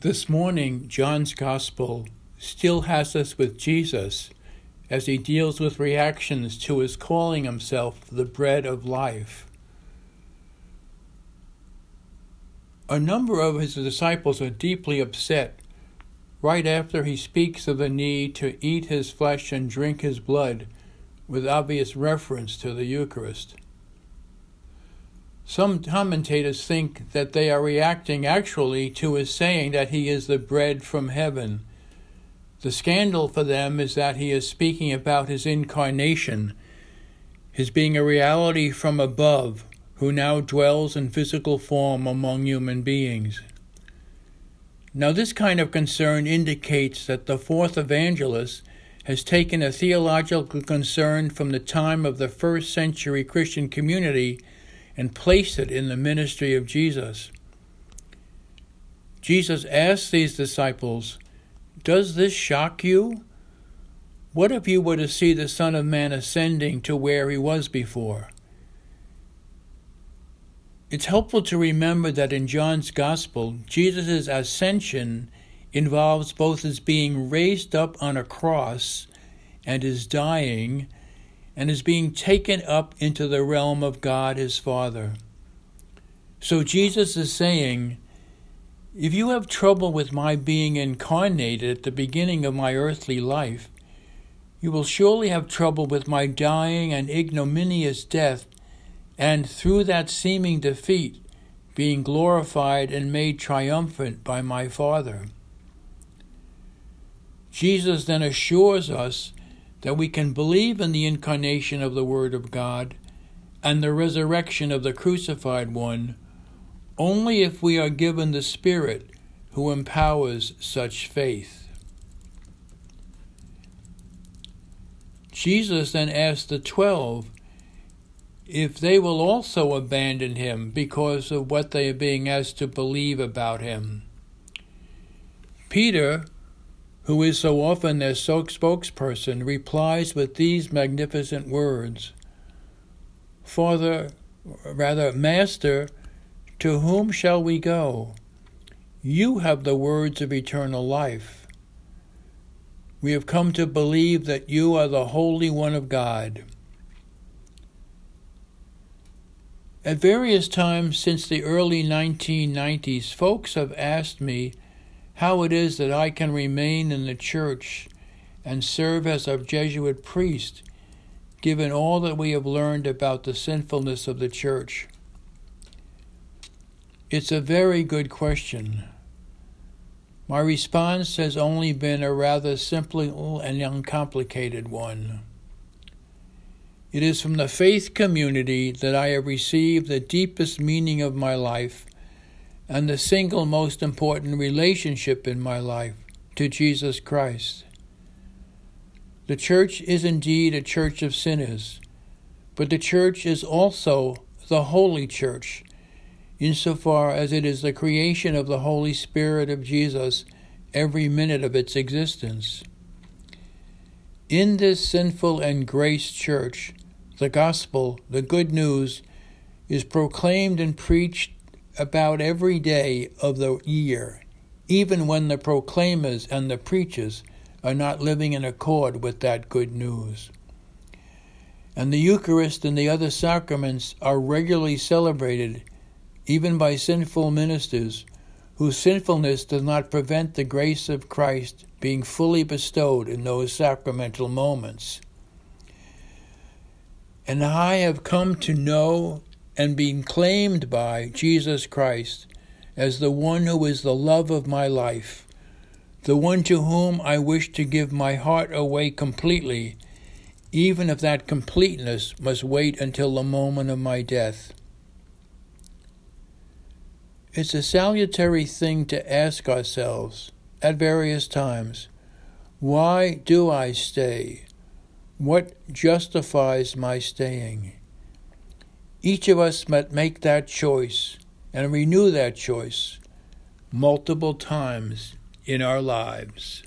This morning, John's Gospel still has us with Jesus as he deals with reactions to his calling himself the bread of life. A number of his disciples are deeply upset right after he speaks of the need to eat his flesh and drink his blood, with obvious reference to the Eucharist. Some commentators think that they are reacting actually to his saying that he is the bread from heaven. The scandal for them is that he is speaking about his incarnation, his being a reality from above, who now dwells in physical form among human beings. Now, this kind of concern indicates that the fourth evangelist has taken a theological concern from the time of the first century Christian community and placed it in the ministry of Jesus. Jesus asked these disciples, "Does this shock you? What if you were to see the Son of Man ascending to where he was before?" It's helpful to remember that in John's Gospel, Jesus' ascension involves both his being raised up on a cross and his dying, and his being taken up into the realm of God his Father. So Jesus is saying, if you have trouble with my being incarnated at the beginning of my earthly life, you will surely have trouble with my dying and ignominious death, and through that seeming defeat, being glorified and made triumphant by my Father. Jesus then assures us that we can believe in the incarnation of the Word of God and the resurrection of the crucified one only if we are given the Spirit who empowers such faith. Jesus then asked the 12 if they will also abandon him because of what they are being asked to believe about him. Peter, who is so often their spokesperson, replies with these magnificent words, Master, to whom shall we go? You have the words of eternal life. We have come to believe that you are the Holy One of God. At various times since the early 1990s, folks have asked me how it is that I can remain in the church and serve as a Jesuit priest, given all that we have learned about the sinfulness of the church. It's a very good question. My response has only been a rather simple and uncomplicated one. It is from the faith community that I have received the deepest meaning of my life and the single most important relationship in my life, to Jesus Christ. The church is indeed a church of sinners, but the church is also the Holy Church, insofar as it is the creation of the Holy Spirit of Jesus every minute of its existence. In this sinful and grace church, the gospel, the good news, is proclaimed and preached about every day of the year, even when the proclaimers and the preachers are not living in accord with that good news. And the Eucharist and the other sacraments are regularly celebrated, even by sinful ministers, whose sinfulness does not prevent the grace of Christ being fully bestowed in those sacramental moments. And I have come to know and been claimed by Jesus Christ as the one who is the love of my life, the one to whom I wish to give my heart away completely, even if that completeness must wait until the moment of my death. It's a salutary thing to ask ourselves at various times, why do I stay? What justifies my staying? Each of us must make that choice and renew that choice multiple times in our lives.